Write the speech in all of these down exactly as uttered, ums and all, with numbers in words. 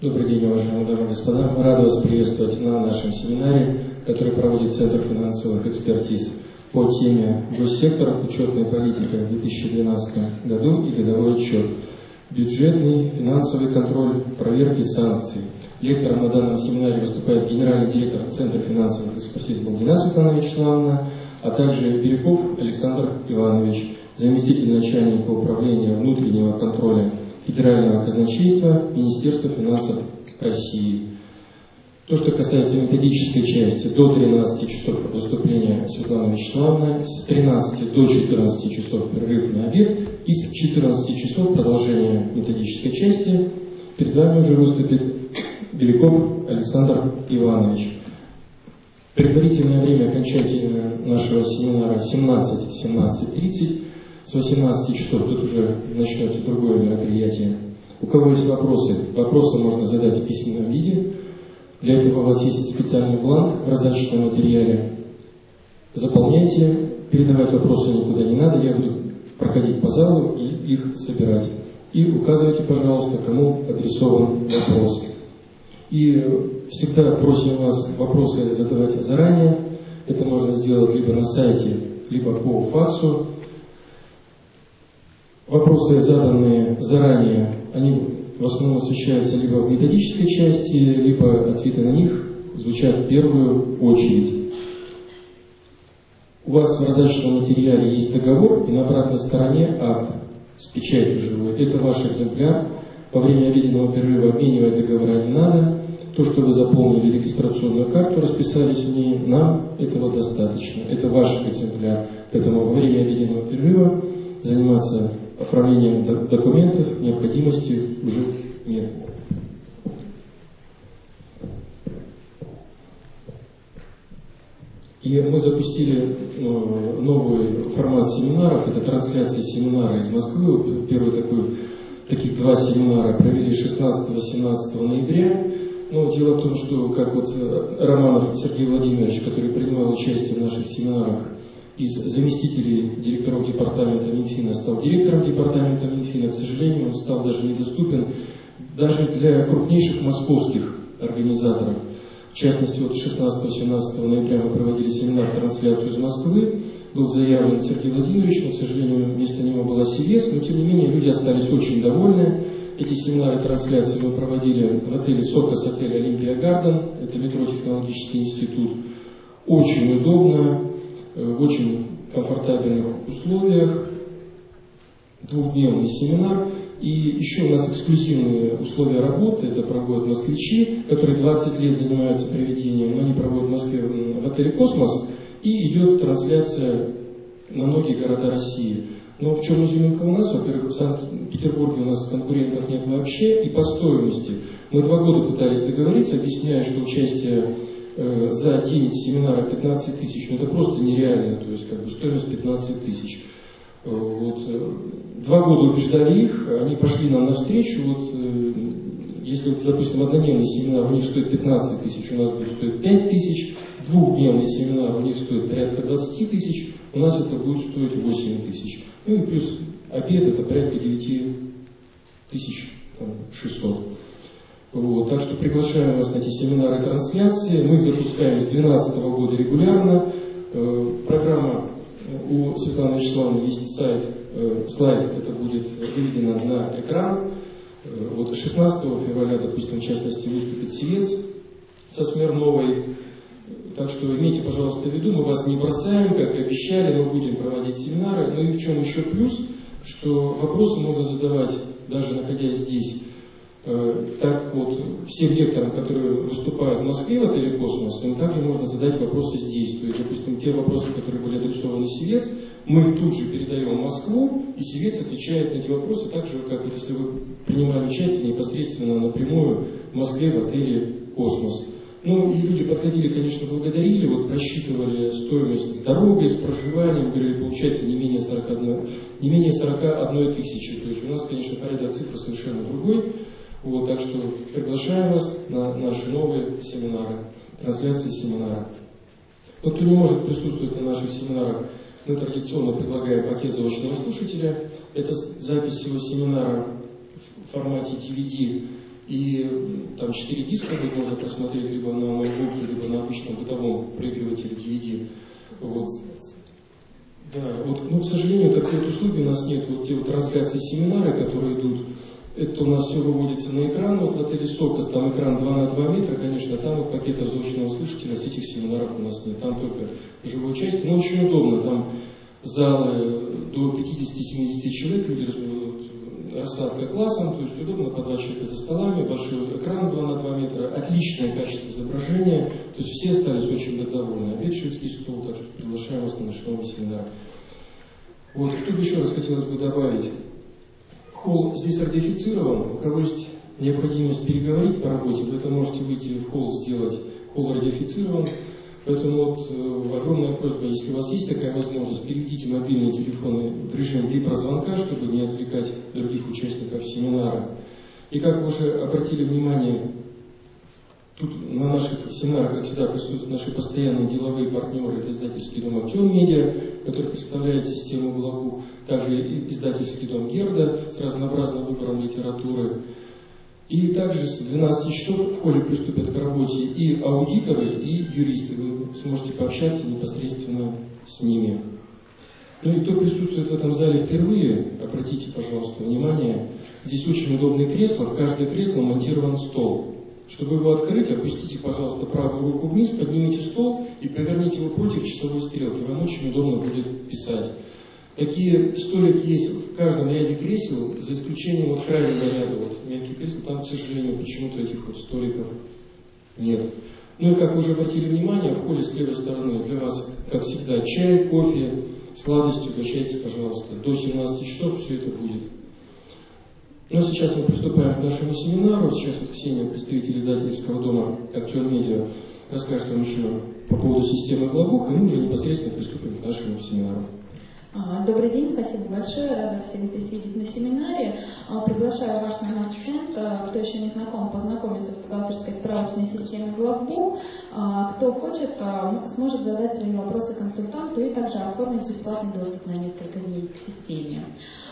Добрый день, уважаемые дамы и господа. Мы рады вас приветствовать на нашем семинаре, который проводит Центр финансовых экспертиз по теме «Госсектор. Учетная политика» в две тысячи двенадцатом году и годовой отчет. Бюджетный, финансовый контроль, проверки санкций. Лектором на данном семинаре выступает генеральный директор Центра финансовых экспертиз Балдина Светлана Вячеславовна, а также Бирюков Александр Иванович, заместитель начальника управления внутреннего контроля Федерального казначейства Министерства финансов России. То, что касается методической части, до тринадцати часов выступления Светланы Вячеславовны, с тринадцати до четырнадцати часов перерыв на обед и с четырнадцати часов продолжение методической части. Перед вами уже выступит Беляков Александр Иванович. Предварительное время окончания нашего семинара семнадцать — семнадцать тридцать. С восемнадцати часов тут уже начнется другое мероприятие. У кого есть вопросы, вопросы можно задать в письменном виде. Для этого у вас есть специальный бланк в раздаточном материале. Заполняйте, передавать вопросы никуда не надо, я буду проходить по залу и их собирать. И указывайте, пожалуйста, кому адресован вопрос. И всегда просим вас вопросы задавать заранее. Это можно сделать либо на сайте, либо по факсу. Вопросы, заданные заранее, они в основном освещаются либо в методической части, либо ответы на них звучат в первую очередь. У вас в раздаточном материале есть договор, и на обратной стороне акт с печатью живой. Это ваш экземпляр. Во время обеденного перерыва обменивать договора не надо. То, что вы заполнили регистрационную карту, расписались в ней, нам этого достаточно. Это ваш экземпляр. Поэтому во время обеденного перерыва заниматься оформлением документов необходимости уже нет. И мы запустили новый формат семинаров. Это трансляция семинара из Москвы. Первый такой, таких два семинара провели шестнадцатого-семнадцатого ноября. Но дело в том, что как вот Романов Сергей Владимирович, который принимал участие в наших семинарах, из заместителей директоров департамента Минфина стал директором департамента Минфина, к сожалению, он стал даже недоступен даже для крупнейших московских организаторов. В частности, вот шестнадцатого-семнадцатого ноября мы проводили семинар-трансляцию из Москвы, был заявлен Сергей Владимирович, но, к сожалению, вместо него была Севес, но, тем не менее, люди остались очень довольны. Эти семинары-трансляции мы проводили в отеле «Сокос», отеле «Олимпия Гарден», это метро-технологический институт. Очень удобно, в очень комфортабельных условиях, двухдневный семинар. И еще у нас эксклюзивные условия работы, это проводят москвичи, которые двадцать лет занимаются приведением, но они проводят в Москве в отеле «Космос», и идет трансляция на многие города России. Но в чем изюминка у нас? Во-первых, в Санкт-Петербурге у нас конкурентов нет вообще, и по стоимости. Мы два года пытались договориться, объясняя, что участие э, за день семинара пятнадцать тысяч, ну это просто нереально, то есть как бы стоимость пятнадцать тысяч. Э, вот, э, два года убеждали их, они пошли нам навстречу. Вот, э, если, допустим, однодневный семинар у них стоит пятнадцать тысяч, у нас будет стоить пять тысяч, двухдневный семинар у них стоит порядка двадцать тысяч, у нас это будет стоить восемь тысяч. Ну и плюс обед это порядка девять тысяч шестьсот. Вот, так что приглашаем вас на эти семинары и трансляции. Мы их запускаем с две тысячи двенадцатого года регулярно. Э, программа у Светланы Вячеславовны есть сайт, э, слайд, это будет выведено на экран. Э, вот шестнадцатого февраля, допустим, в частности, выступит Севец со Смирновой. Так что имейте, пожалуйста, в виду, мы вас не бросаем, как и обещали, мы будем проводить семинары. Ну и в чем еще плюс, что вопросы можно задавать, даже находясь здесь. Э, так вот, всем лекторам, которые выступают в Москве в отеле «Космос», им также можно задать вопросы здесь. То есть, допустим, те вопросы, которые были адресованы Севец, мы их тут же передаем в Москву, и Севец отвечает на эти вопросы так же, как если вы принимали участие непосредственно напрямую в Москве в отеле «Космос». Ну, и люди подходили, конечно, благодарили, вот просчитывали стоимость с дорогой, с проживанием, говорили, получается не менее сорок одна, не менее сорок одна тысячи. То есть у нас, конечно, порядок цифр совершенно другой. Вот, так что приглашаем вас на наши новые семинары, трансляции семинара. Тот, кто не может присутствовать на наших семинарах, мы традиционно предлагаем пакет заочного слушателя. Это запись всего семинара в формате ди ви ди И там четыре диска можно просмотреть либо на ноутбуке, либо на обычном бытовом проигрывателе ди ви ди. Вот. Да, вот, ну, к сожалению, такой вот услуги у нас нет. Вот те вот трансляции семинары, которые идут, это у нас все выводится на экран. Вот в отеле Сокос, там экран два на два метра, конечно, там вот пакета звучного слушателя с этих семинаров у нас нет. Там только живое участие, но очень удобно. Там залы до пятидесяти-семидесяти человек, люди рассадка классом, то есть удобно, по два человека за столами, большой экран два на два метра, отличное качество изображения, то есть все остались очень довольны. Обед шведский стол, так что приглашаем вас на наш новый семинар. Вот, что бы еще раз хотелось бы добавить. Холл здесь радиофицирован, у кого есть необходимость переговорить по работе, вы это можете выйти в холл сделать, холл радиофицирован. Поэтому вот э, огромная просьба, если у вас есть такая возможность, переведите мобильные телефоны в режим виброзвонка, чтобы не отвлекать других участников семинара. И как вы уже обратили внимание, тут на наших семинарах, как всегда, присутствуют наши постоянные деловые партнеры, это издательский дом Актион Медиа, который представляет систему Главбух, также издательский дом Герда с разнообразным выбором литературы. И также с двенадцати часов в холле приступят к работе и аудиторы, и юристы. Вы сможете пообщаться непосредственно с ними. Ну и кто присутствует в этом зале впервые, обратите, пожалуйста, внимание, здесь очень удобные кресла, в каждое кресло монтирован стол. Чтобы его открыть, опустите, пожалуйста, правую руку вниз, поднимите стол и поверните его против часовой стрелки. Вам очень удобно будет писать. Такие столики есть в каждом ряде кресел, за исключением вот крайнего ряда, вот мягкие кресла, там, к сожалению, почему-то этих вот столиков нет. Ну и как вы уже обратили внимание, в холле с левой стороны для вас, как всегда, чай, кофе, сладости, угощайтесь, пожалуйста. До семнадцати часов все это будет. Ну а сейчас мы приступаем к нашему семинару. Сейчас вот Ксения, представитель издательского дома Актион Медиа, расскажет вам еще по поводу системы Главбух, и мы уже непосредственно приступим к нашему семинару. Добрый день, спасибо большое, рада всех здесь видеть на семинаре. Приглашаю вас на наш стенд, кто еще не знаком, познакомиться с бухгалтерской справочной системой Главбух. Кто хочет, сможет задать свои вопросы консультанту и также оформить бесплатный доступ на несколько дней к системе.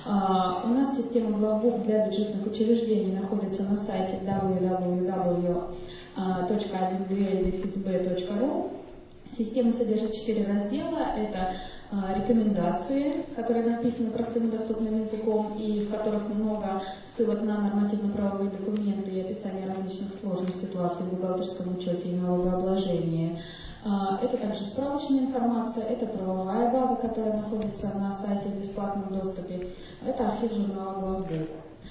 У нас система Главбух для бюджетных учреждений находится на сайте дабл ю дабл ю дабл ю точка а дэ гэ дефис бэ точка ру. Система содержит четыре раздела. Это рекомендации, которые написаны простым и доступным языком, и в которых много ссылок на нормативно-правовые документы и описание различных сложных ситуаций в бухгалтерском учете и налогообложении. Это также справочная информация, это правовая база, которая находится на сайте в бесплатном доступе, это архив журнала Главбух.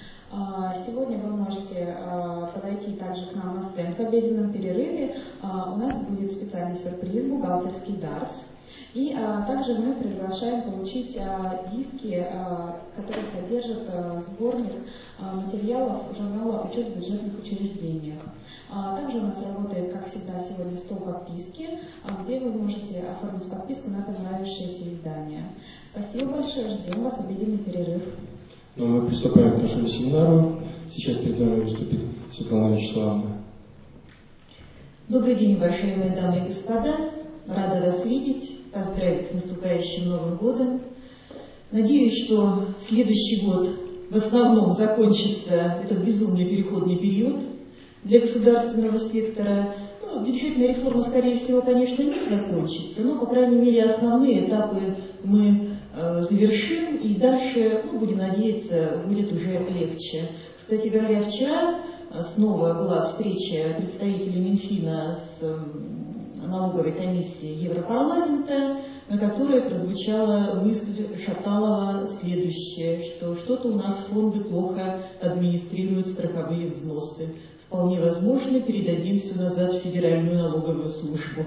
Сегодня вы можете подойти также к нам на стенд в обеденном перерыве. У нас будет специальный сюрприз, бухгалтерский дартс. И а, также мы приглашаем получить а, диски, а, которые содержат а, сборник а, материалов журнала «Учет в бюджетных учреждениях». А, также у нас работает, как всегда, сегодня стол подписки, а, где вы можете оформить подписку на понравившееся издание. Спасибо большое, ждем вас в обеденный перерыв. Ну, мы приступаем к нашему семинару. Сейчас перед нами выступит Светлана Вячеславовна. Добрый день, уважаемые дамы и господа. Рада вас видеть. Поздравить с наступающим Новым годом. Надеюсь, что следующий год в основном закончится этот безумный переходный период для государственного сектора. Ну, бюджетная реформа, скорее всего, конечно, не закончится, но, по крайней мере, основные этапы мы э, завершим, и дальше, ну, будем надеяться, будет уже легче. Кстати говоря, вчера снова была встреча представителей Минфина с э, налоговой комиссии Европарламента, на которой прозвучала мысль Шаталова следующая, что что-то у нас фонды плохо администрируют страховые взносы. Вполне возможно, передадим все назад в Федеральную налоговую службу.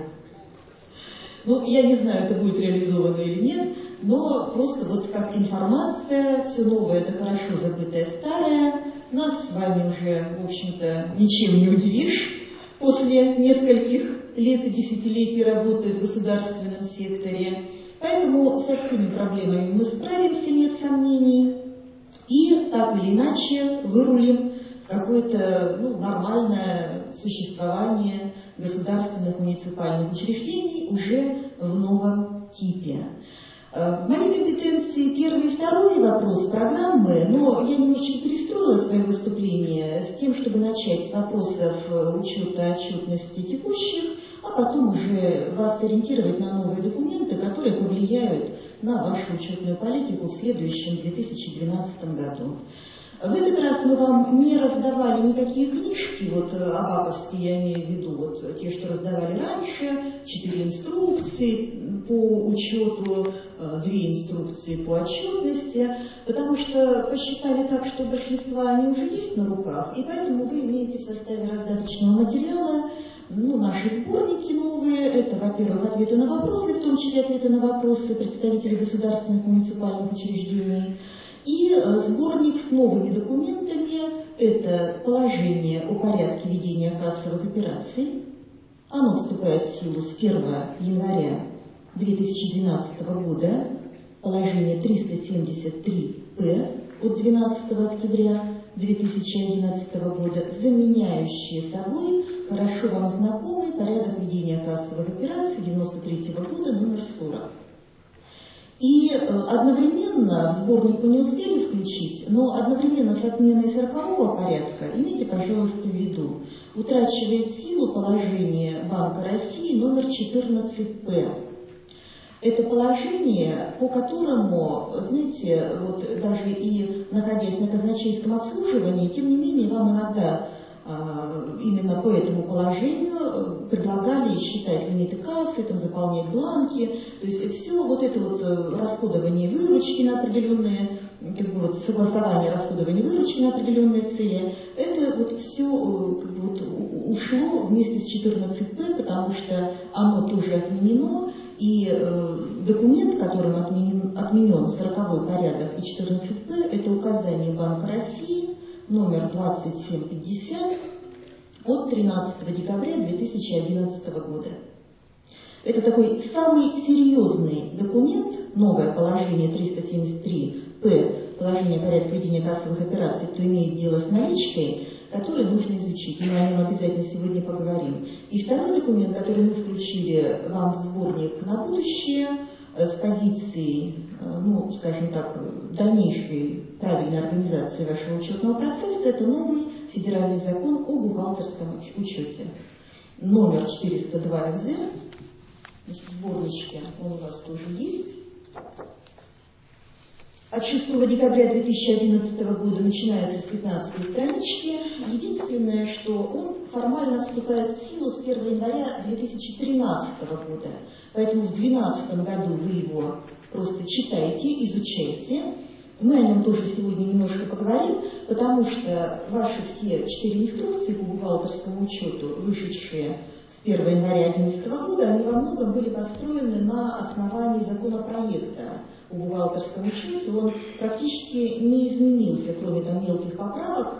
Ну, я не знаю, это будет реализовано или нет, но просто вот как информация, все новое — это хорошо забытое старое, нас с вами уже, в общем-то, ничем не удивишь после нескольких лет и десятилетий работы в государственном секторе. Поэтому со всеми проблемами мы справимся, нет сомнений, и так или иначе вырулим в какое-то ну, нормальное существование государственных муниципальных учреждений уже в новом типе. В моей компетенции первый и второй вопрос программы, но я немножечко перестроила свое выступление с тем, чтобы начать с вопросов учета отчетности текущих, а потом уже вас ориентировать на новые документы, которые повлияют на вашу учетную политику в следующем две тысячи двенадцатом году. В этот раз мы вам не раздавали никакие книжки, вот абаковские я имею в виду, вот те, что раздавали раньше, четыре инструкции по учету, две инструкции по отчетности, потому что посчитали так, что большинство они уже есть на руках, и поэтому вы имеете в составе раздаточного материала ну, наши сборники новые. Это, во-первых, ответы на вопросы, в том числе ответы на вопросы представителей государственных муниципальных учреждений. И сборник с новыми документами – это положение о порядке ведения кассовых операций. Оно вступает в силу с первого января две тысячи двенадцатого года, положение триста семьдесят три П от двенадцатого октября две тысячи одиннадцатого года, заменяющие собой хорошо вам знакомый порядок ведения кассовых операций девяносто третьего года номер сорок. И одновременно, в сборник мы не успели включить, но одновременно с отменой сорокового порядка, имейте, пожалуйста, в виду, утрачивает силу положение Банка России номер четырнадцать П. Это положение, по которому, знаете, вот даже и находясь на казначейском обслуживании, тем не менее вам иногда именно по этому положению предлагали считать лимиты кассы, там, заполнять бланки, то есть все вот это вот расходование выручки на определенные, как бы вот согласование расходования выручки на определенные цели, это вот все как бы вот ушло вместе с четырнадцать П, потому что оно тоже отменено, и э, документ, которым отменен, отменен сороковой порядок и четырнадцать П, это указание Банка России номер двадцать семь пятьдесят от тринадцатого декабря две тысячи одиннадцатого года. Это такой самый серьезный документ, новое положение триста семьдесят три П, положение порядка ведения кассовых операций, кто имеет дело с наличкой, который нужно изучить, и мы о нем обязательно сегодня поговорим. И второй документ, который мы включили вам в сборник на будущее, с позицией, ну, скажем так, дальнейшей правильной организации вашего учетного процесса, это новый федеральный закон о бухгалтерском учете. Номер четыреста два Ф З, значит, в сборничке он у вас тоже есть. От шестого декабря две тысячи одиннадцатого года начинается с пятнадцатой странички. Единственное, что он формально вступает в силу с первого января две тысячи тринадцатого года. Поэтому в две тысячи двенадцатом году вы его просто читаете, изучаете. Мы о нем тоже сегодня немножко поговорим, потому что ваши все четыре инструкции по бухгалтерскому учету, вышедшие с первого января две тысячи одиннадцатого года, они во многом были построены на основании законопроекта о бухгалтерском учете. Он практически не изменился, кроме там мелких поправок,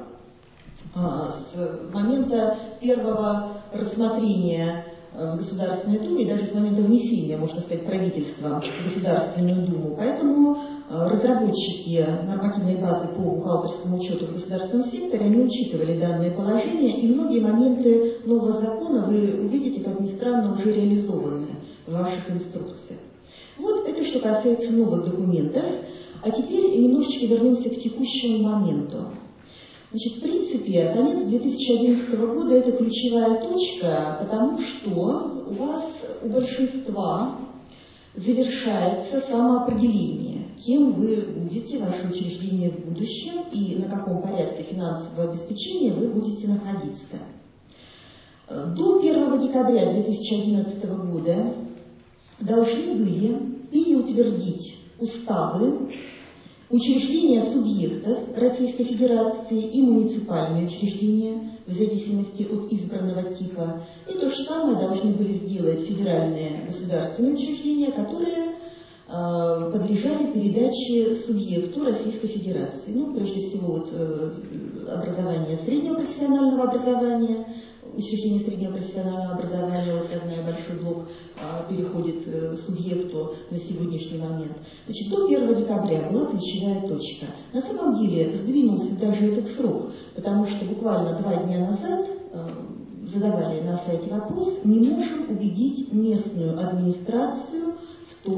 с момента первого рассмотрения в Государственной Думе, даже с момента внесения, можно сказать, правительства в Государственную Думу. Поэтому разработчики нормативной базы по бухгалтерскому учету в государственном секторе, они учитывали данное положение, и многие моменты нового закона вы увидите, как ни странно, уже реализованы в ваших инструкциях. Вот это что касается новых документов. А теперь немножечко вернемся к текущему моменту. Значит, в принципе, конец две тысячи одиннадцатого года – это ключевая точка, потому что у вас, у большинства, завершается самоопределение, кем вы будете, ваше учреждение в будущем и на каком порядке финансового обеспечения вы будете находиться. До первого декабря две тысячи одиннадцатого года должны были переутвердить уставы учреждения субъектов Российской Федерации и муниципальные учреждения в зависимости от избранного типа. И то же самое должны были сделать федеральные государственные учреждения, которые э, подлежали передаче субъекту Российской Федерации. Ну, прежде всего, вот, э, образование среднего профессионального образования, учреждение среднего профессионального образования, вот я знаю, большой блок а, переходит э, субъекту на сегодняшний момент. Значит, до первого декабря была ключевая точка. На самом деле сдвинулся даже этот срок, потому что буквально два дня назад э, задавали на сайте вопрос, не можем убедить местную администрацию в том,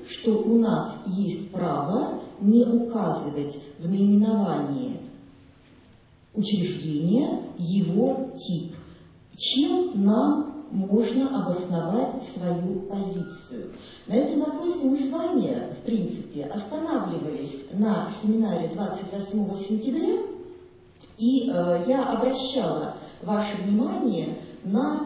что у нас есть право не указывать в наименовании учреждения его тип, чем нам можно обосновать свою позицию. На этом вопросе мы с вами, в принципе, останавливались на семинаре двадцать восьмого сентября, и э, я обращала ваше внимание на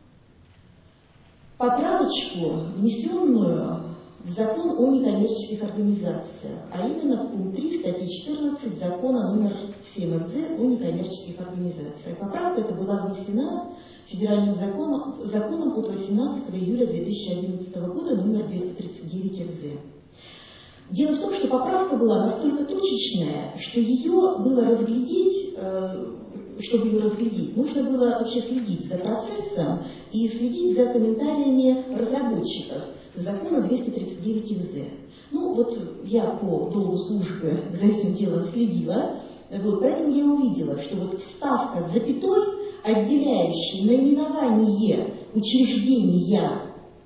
поправочку, внесенную в закон о некоммерческих организациях, а именно в пункт три статьи четырнадцать закона номер семь эф зэ о некоммерческих организациях. Поправка эта была внесена федеральным законом, законом от восемнадцатого июля две тысячи одиннадцатого года номер двести тридцать девять эф зэ. Дело в том, что поправка была настолько точечная, что ее было разглядеть, чтобы ее разглядеть, нужно было вообще следить за процессом и следить за комментариями разработчиков закона двести тридцать девять эф зэ. Ну вот я по долгу службы за этим делом следила, вот, поэтому я увидела, что вот вставка с запятой, отделяющей наименование учреждения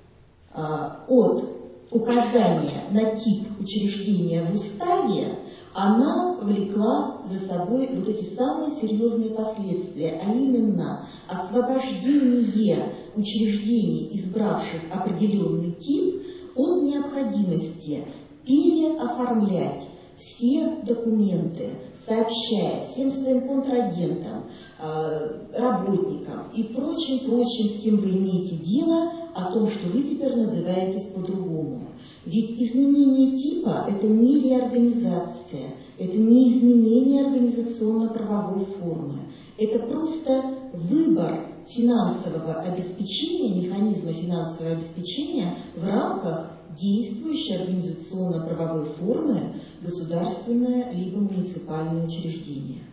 а, от указание на тип учреждения в уставе, она влекла за собой вот эти самые серьезные последствия, а именно освобождение учреждений, избравших определенный тип, от необходимости переоформлять все документы, сообщая всем своим контрагентам, работникам и прочим-прочим, с кем вы имеете дело, о том, что вы теперь называетесь по-другому. Ведь изменение типа – это не реорганизация, это не изменение организационно-правовой формы, это просто выбор финансового обеспечения, механизма финансового обеспечения в рамках действующей организационно-правовой формы государственное либо муниципальное учреждение.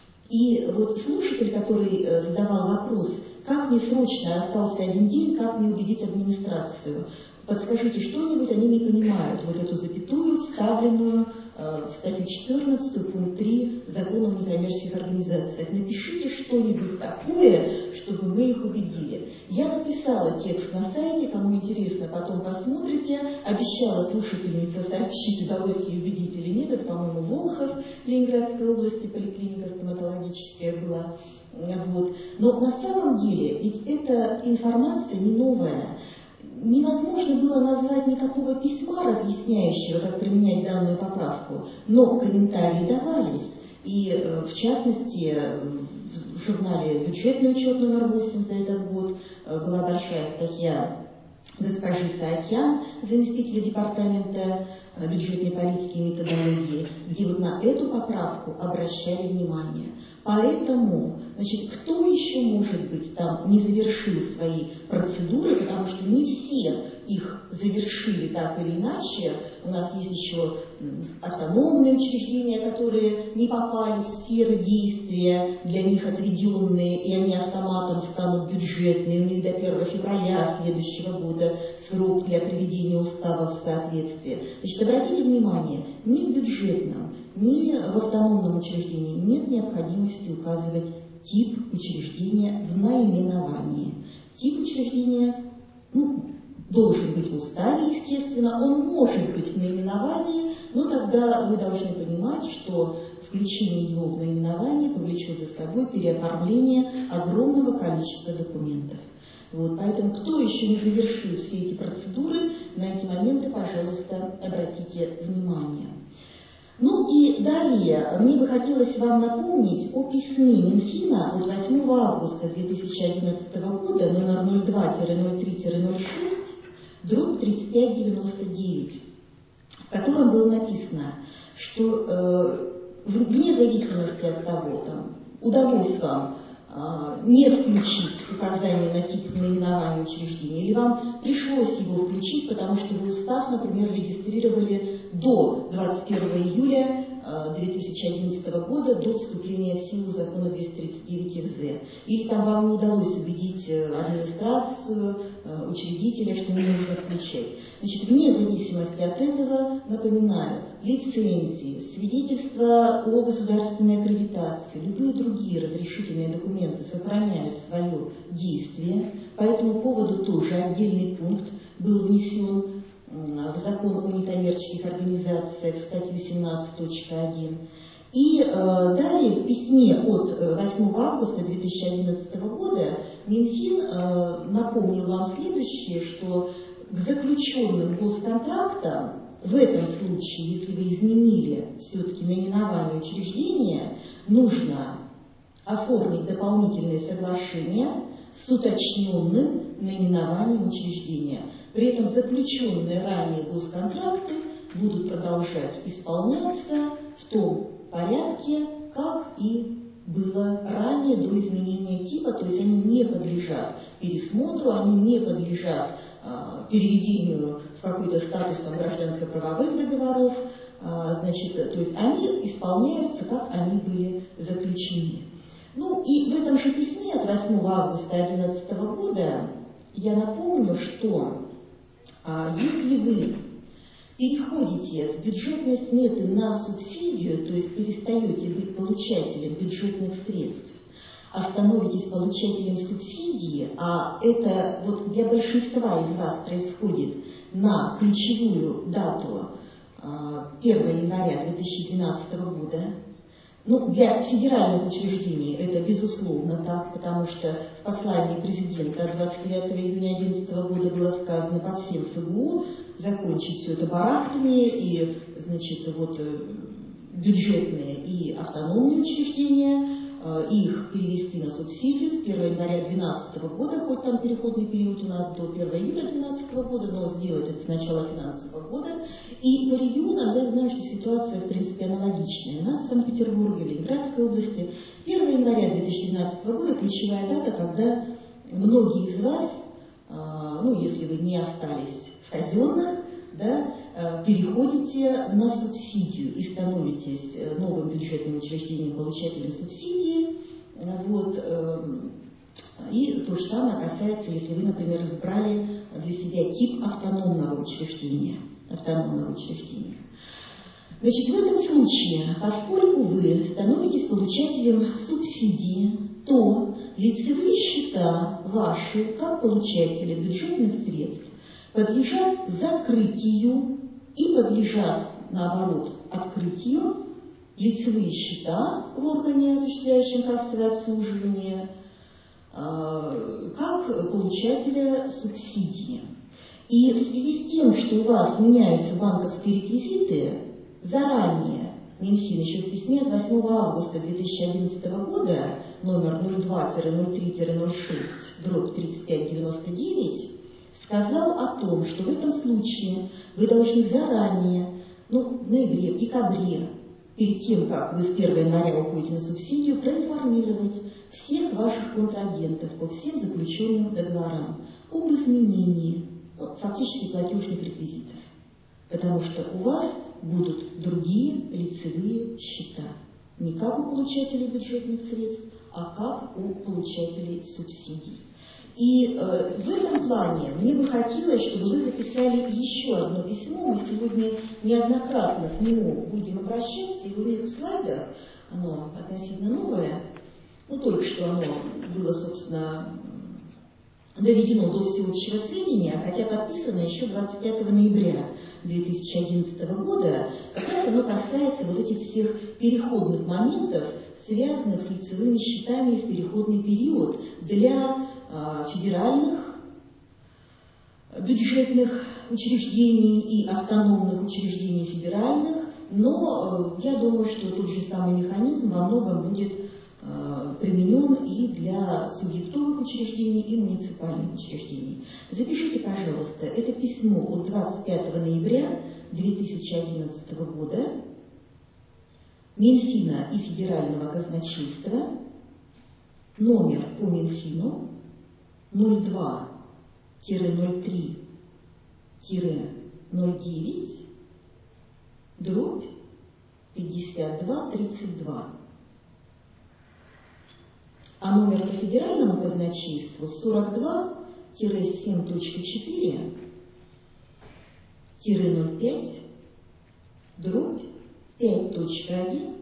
И вот слушатель, который задавал вопрос, как мне срочно остался один день, как мне убедить администрацию, подскажите что-нибудь, они не понимают вот эту запятую, вставленную э, в статью четырнадцать, пункт три закона о некоммерческих организациях. Напишите что-нибудь такое, чтобы мы их убедили. Я написала текст на сайте, кому интересно, потом посмотрите. Обещала слушательнице сообщить, удалось ей убедить или нет. Это, по-моему, Волхов, Ленинградской области, поликлиника стоматологическая была. Вот. Но на самом деле, ведь эта информация не новая. Невозможно было назвать никакого письма, разъясняющего, как применять данную поправку, но комментарии давались. И, в частности, в журнале «Бюджетный учет номер восемь» за этот год была большая статья госпожи Саакян, заместителя департамента бюджетной политики и методологии, где вот на эту поправку обращали внимание. Поэтому, значит, кто еще, может быть, там не завершил свои процедуры, потому что не все их завершили так или иначе. У нас есть еще автономные учреждения, которые не попали в сферы действия, для них отведенные, и они автоматом станут бюджетными. У них до первого февраля следующего года срок для приведения устава в соответствие. Значит, обратите внимание, ни в бюджетном, ни в автономном учреждении нет необходимости указывать тип учреждения в наименовании. Тип учреждения, ну, должен быть в уставе, естественно, он может быть в наименовании, но тогда вы должны понимать, что включение его в наименование повлечет за собой переоформление огромного количества документов. Вот, поэтому, кто еще не завершил все эти процедуры, на эти моменты, пожалуйста, обратите внимание. Ну и далее, мне бы хотелось вам напомнить о письме Минфина от восьмого августа две тысячи одиннадцатого года, номер ноль два ноль три ноль шесть, дробь тридцать пять девяносто девять, в котором было написано, что э, вне зависимости от того, там, удалось вам э, не включить указание на тип наименования учреждения, или вам пришлось его включить, потому что вы устав, например, регистрировали до двадцать первого июля две тысячи одиннадцатого года, до вступления в силу закона двести тридцать девять эф зэ. Или там вам не удалось убедить администрацию, учредителя, что не нужно включать. Значит, вне зависимости от этого, напоминаю, лицензии, свидетельства о государственной аккредитации, любые другие разрешительные документы сохраняют свое действие. По этому поводу тоже отдельный пункт был внесен в закон о некоммерческих организациях, статью семнадцать точка один. И э, далее в письме от восьмого августа две тысячи одиннадцатого года Минфин э, напомнил вам следующее, что к заключенным госконтрактам в этом случае, если вы изменили все-таки наименование учреждения, нужно оформить дополнительные соглашения с уточненным наименованием учреждения. При этом заключенные ранее госконтракты будут продолжать исполняться в том порядке, как и было ранее до изменения типа, то есть они не подлежат пересмотру, они не подлежат а, переведению в какой-то статус там, гражданско-правовых договоров, а, значит, то есть они исполняются, как они были заключены. Ну и в этом же письме от восьмого августа две тысячи одиннадцатого года я напомню, что а, если вы переходите с бюджетной сметы на субсидию, то есть перестаете быть получателем бюджетных средств, а становитесь получателем субсидии, а это вот для большинства из вас происходит на ключевую дату первого января две тысячи двенадцатого года, ну, для федеральных учреждений это безусловно так, потому что в послании президента от двадцать девятого июня две тысячи одиннадцатого года было сказано по всем ФГУ закончить все это барахтание и, значит, вот бюджетные и автономные учреждения, их перевести на субсидию с первого января две тысячи двенадцатого года, хоть там переходный период у нас до первого июля две тысячи двенадцатого года, но сделать это с начала две тысячи двенадцатого года. И по регионам, да, я знаю, что ситуация, в принципе, аналогичная. У нас в Санкт-Петербурге, в Ленинградской области первого января две тысячи двенадцатого года ключевая дата, когда многие из вас, ну, если вы не остались в казенных, да, переходите на субсидию и становитесь новым бюджетным учреждением, получателем субсидии. Вот, и то же самое касается, если вы, например, избрали для себя тип автономного учреждения. Автономного учреждения. Значит, в этом случае, поскольку вы становитесь получателем субсидии, то лицевые счета ваши, как получатели бюджетных средств, подлежат закрытию и подлежат, наоборот, открытию лицевые счета в органе, осуществляющем кассовое обслуживание, как получателя субсидии. И в связи с тем, что у вас меняются банковские реквизиты, заранее Минфин еще в письме от восьмого августа две тысячи одиннадцатого года номер ноль два ноль три ноль шесть дробь тридцать пять девяносто девять сказал о том, что в этом случае вы должны заранее, ну, в ноябре, в декабре, перед тем, как вы с первого января уходите на субсидию, проинформировать всех ваших контрагентов по всем заключенным договорам об изменении, ну, фактически платежных реквизитов, потому что у вас будут другие лицевые счета, не как у получателей бюджетных средств, а как у получателей субсидий. И э, в этом плане мне бы хотелось, чтобы вы записали еще одно письмо. Мы сегодня неоднократно к нему будем обращаться, и в этих слайдах оно относительно новое, ну только что оно было, собственно, доведено до всеобщего сведения, хотя подписано еще двадцать пятого ноября две тысячи одиннадцатого года. Как раз оно касается вот этих всех переходных моментов, связанных с лицевыми счетами в переходный период для э, федеральных бюджетных учреждений и автономных учреждений федеральных, но э, я думаю, что тот же самый механизм во многом будет э, применен и для субъектовых учреждений и муниципальных учреждений. Запишите, пожалуйста, это письмо от двадцать пятого ноября две тысячи одиннадцатого года Минфина и Федерального казначейства, номер по Минфину ноль два ноль три ноль девять дробь пятьдесят два тридцать два. А номер по Федеральному казначейству сорок два семь точка четыре ноль пять дробь пять точка один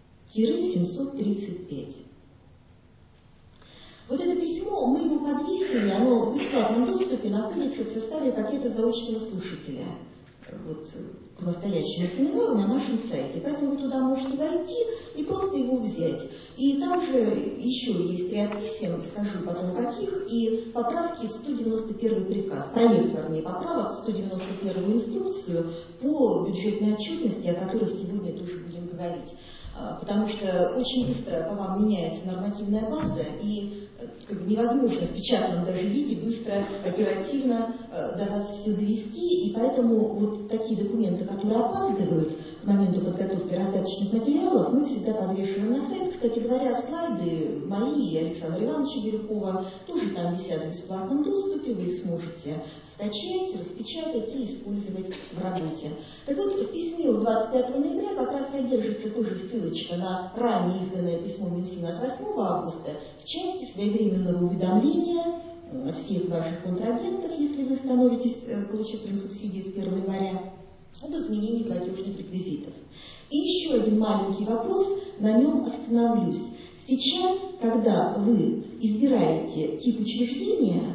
семьсот тридцать пять. Вот это письмо, мы его подвесим учреждение, оно в бесплатном доступе находится в составе пакета заочного слушателя. Вот, к настоящему семинару на нашем сайте. Поэтому вы туда можете войти и просто его взять. И там же еще есть ряд писем, скажу потом каких, и поправки в сто девяносто первый приказ, проект, вернее, поправок в сто девяносто первую инструкцию по бюджетной отчетности, о которой сегодня тоже будем говорить. Потому что очень быстро по вам меняется нормативная база, и как бы невозможно в печатном даже виде быстро, оперативно э, до вас все довести, и поэтому вот такие документы, которые опаздывают к моменту подготовки раздаточных материалов, мы всегда подвешиваем на сайт. Кстати говоря, слайды мои и Александра Ивановича Бирюкова тоже там висят в бесплатном доступе, вы их сможете скачать, распечатать и использовать в работе. Так вот, в письме от двадцать пятого ноября как раз содержится тоже ссылочка на ранее изданное письмо Минфина от восьмого августа в части своевременного уведомления всех ваших контрагентов, если вы становитесь получателем субсидий с первого января, об изменении платежных реквизитов. И еще один маленький вопрос, на нем остановлюсь. Сейчас, когда вы избираете тип учреждения,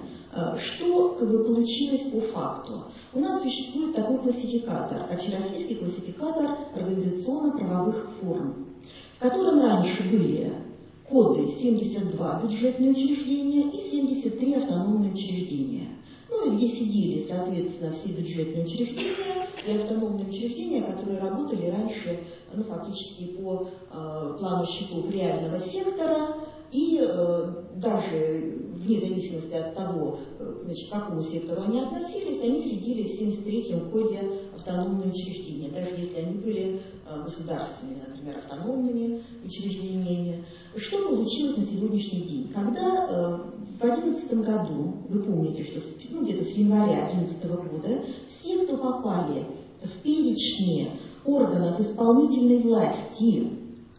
что как бы получилось по факту? У нас существует такой классификатор, общероссийский классификатор организационно-правовых форм, в котором раньше были коды семьдесят два бюджетные учреждения и семьдесят три автономные учреждения. Ну и где сидели, соответственно, все бюджетные учреждения и автономные учреждения, которые работали раньше, ну, фактически по э, плану счетов реального сектора, и э, даже вне зависимости от того, значит, к какому сектору они относились, они сидели в семьдесят третьем коде автономные учреждения, даже если они были э, государственными, например, автономными учреждениями. Что получилось на сегодняшний день? Когда э, в две тысячи одиннадцатом году, вы помните, что ну, где-то с января две тысячи одиннадцатого года, все, кто попали в перечни органов исполнительной власти,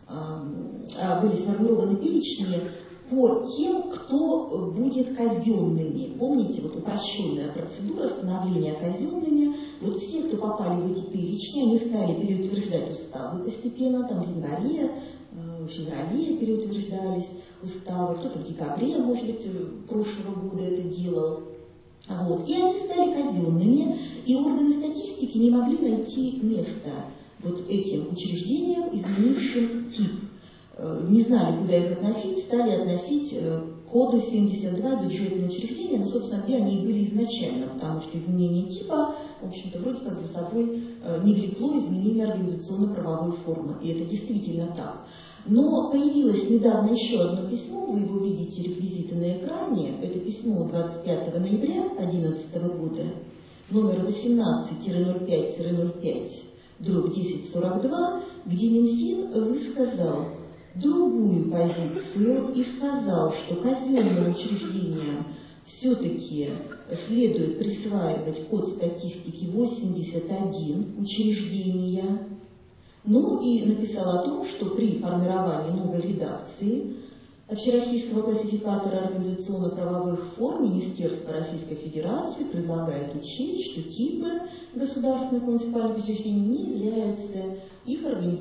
э, были сформированы перечни по тем, кто будет казенными. Помните, вот упрощенная процедура становления казенными. Вот все, кто попали в эти перечни, они стали переутверждать уставы постепенно, там в январе, в феврале переутверждались уставы, кто-то в декабре, может быть, прошлого года это делал. Вот. И они стали казенными, и органы статистики не могли найти место вот этим учреждениям, изменившим тип. Не знали, куда их относить, стали относить к коду семьдесят два бюджетные учреждения, но, собственно, где они и были изначально, потому что изменение типа, в общем-то, вроде как за собой не влекло изменение организационно-правовой формы, и это действительно так. Но появилось недавно еще одно письмо, вы его видите, реквизиты на экране, это письмо двадцать пятого ноября две тысячи одиннадцатого года, номер восемнадцать ноль пять ноль пять дробь десять сорок два, где Минфин высказал другую позицию и сказал, что казенным учреждениям все-таки следует присваивать код статистики восемьдесят один учреждения. Ну и написал о том, что при формировании новой редакции общероссийского классификатора организационно-правовых форм Министерство Российской Федерации предлагает учесть, что типы государственных муниципальных учреждений не являются их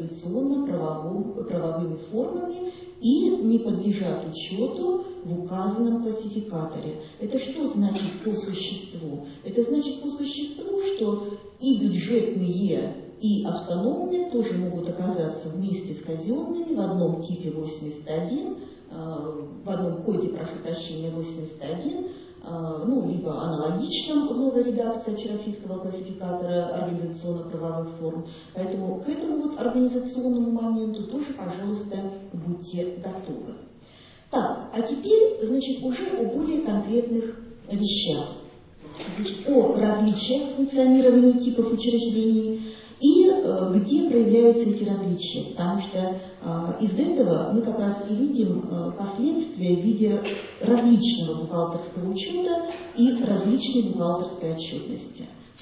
организационно-правовыми формами и не подлежат учету в указанном классификаторе. Это что значит по существу? Это значит по существу, что и бюджетные, и автономные тоже могут оказаться вместе с казенными в одном типе восемьдесят один, в одном коде, прошу прощения, восемьдесят один, ну, либо аналогичном в новой редакции общероссийского классификатора организационно-правовых форм. Поэтому к этому вот организационному моменту тоже, пожалуйста, будьте готовы. Так, а теперь, значит, уже о более конкретных вещах. Значит, о различиях функционирования типов учреждений и э, где проявляются эти различия. Потому что э, из этого мы как раз и видим э, последствия в виде различного бухгалтерского учета и различной бухгалтерской отчетности.